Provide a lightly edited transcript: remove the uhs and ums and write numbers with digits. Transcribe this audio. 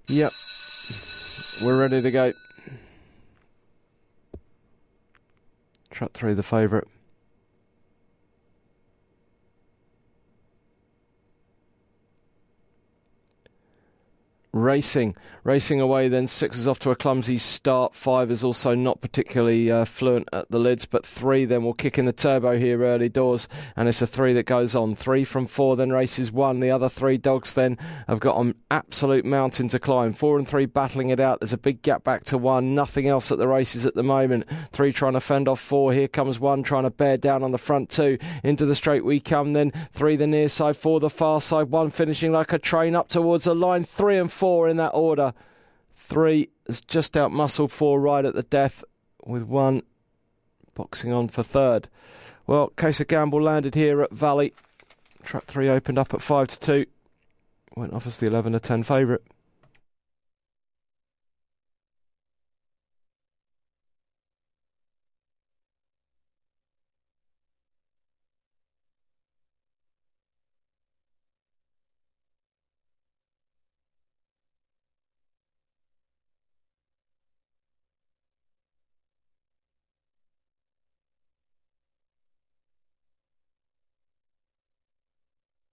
Yep. We're ready to go. Truck 3, the favourite. Racing away then. 6 is off to a clumsy start. 5 is also not particularly fluent at the lids, but 3 then will kick in the turbo here early doors, and it's a 3 that goes on. 3 from 4 then races 1. The other 3 dogs then have got an absolute mountain to climb. 4 and 3 battling it out. There's a big gap back to 1. Nothing else at the races at the moment. 3 trying to fend off 4. Here comes 1 trying to bear down on the front 2. Into the straight we come then. 3 the near side, 4 the far side. 1 finishing like a train up towards the line. 3 and 4 in that order. 3 has just out-muscled 4 right at the death, with 1 boxing on for third. Well, Case of Gamble landed here at Valley. Truck 3 opened up at 5-2. Went off as the 11-10 favourite.